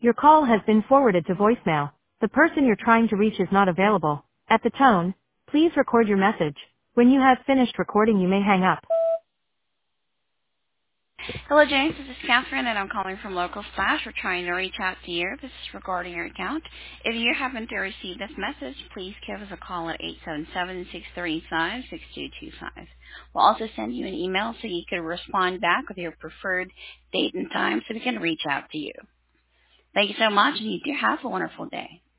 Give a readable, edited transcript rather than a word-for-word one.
Your call has been forwarded to voicemail. The person you're trying to reach is not available. At the tone, please record your message. When you have finished recording, you may hang up. Hello, James. This is Catherine, and I'm calling from Local Flash. We're trying to reach out to you. This is regarding your account. If you happen to receive this message, please give us a call at 877-635-6225. We'll also send you an email so you can respond back with your preferred date and time so we can reach out to you. Thank you so much, and you do have a wonderful day.